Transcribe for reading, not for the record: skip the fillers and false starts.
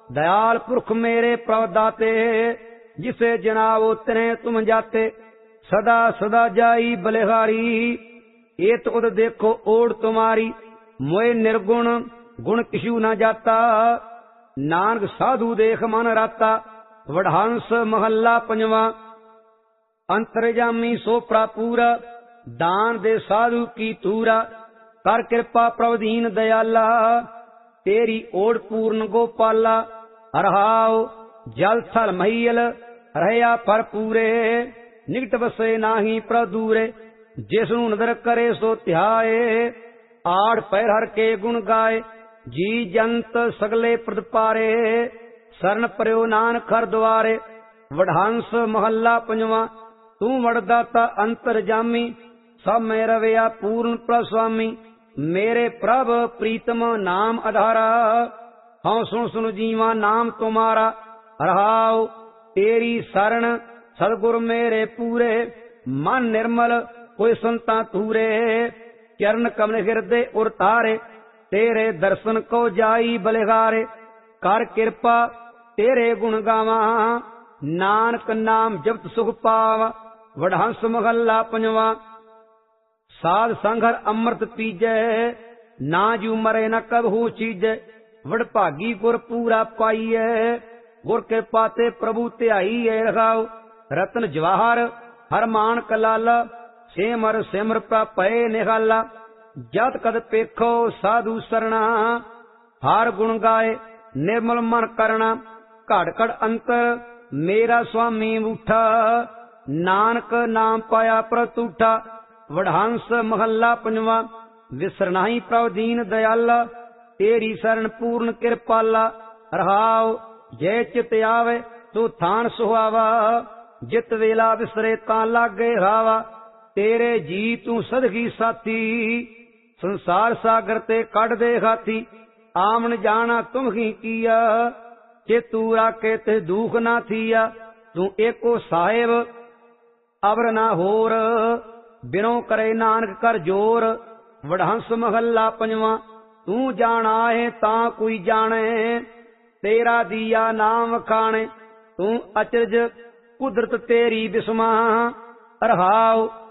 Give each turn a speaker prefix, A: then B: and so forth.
A: दयाल पुरख मेरे प्रभ दाते, जिसे जनावो तिने तुम जाते। सदा सदा जाई बलिहारी, एत उद देखो ओढ़ तुम्हारी। मोए निर्गुण गुण किशु न जाता, नानक साधु देख मन राता। वडहंस महला पंजवा। अंतर्जामी सो प्रापूरा, दान दे साधु की तूरा। कर कृपा प्रभ दीन दयाला, तेरी ओढ़ पूर्ण गोपाला। रहाओ जल थल महियल, रहया पर पूरे। निकट बसे नाही प्रदूरे, जिसनु नदर करे सो ध्याए। आड़ पैर हर के गुण गाए, जी जंत सगले प्रद पारे। शरण पर्यो नानक हर द्वारे। वडहंस महला पंजवा। तू वड़दाता अंतरजामी, सब में रवैया पूर्ण प्रस्वामी। मेरे प्रभ प्रीतम नाम आधारा, हाँ सुन सुन जीवा नाम तुम्हारा। रहाओ तेरी शरण सदगुरु मेरे पूरे। मन निर्मल कोई संता तूरे, चरण कमल हृदय उर तारे। तेरे दर्शन को जाई बलिहारे, कर कृपा तेरे गुण गावा। नानक नाम जपत सुख पावा। वडहंस महला पंजवा। साध संघर अमृत पीजै, ना जू मरे न कबहू चीजै। वडभागी गुर पूरा पाइयै, गुर के पाते प्रभु ध्याईयै। रखाओ रतन जवाहर हर मान कलाला, सेमर सिमर भय निहाला। जत कद पेखो साधु सरना, हार गुण गाए निर्मल मन करना। घड़ घड़ अंतर मेरा स्वामी उठा, नानक नाम पाया प्रतूठा। वडहंस महला पंजवा। विसरनाही प्रभ दीन दयाला, तेरी शरण पूर्ण कृपाला। रहाओ जय चित आवे तो थान सुहावा, जित वेला विसरे ता लागे हावा। तेरे जी तू सदगी साथी, संसार सागर ते कढ़ दे हाथी। आमन जाना तुम ही किया, चेतू राके ते दुख ना थिया। तू एको साहेब अबर ना होर, बिनो करे नानक कर जोर। वडहंस महला पंजवा। तू जाना है ता कोई जाने, तेरा दिया नाम खाने। तू अचरज कुदरत तेरी बिस्मा। रहाओ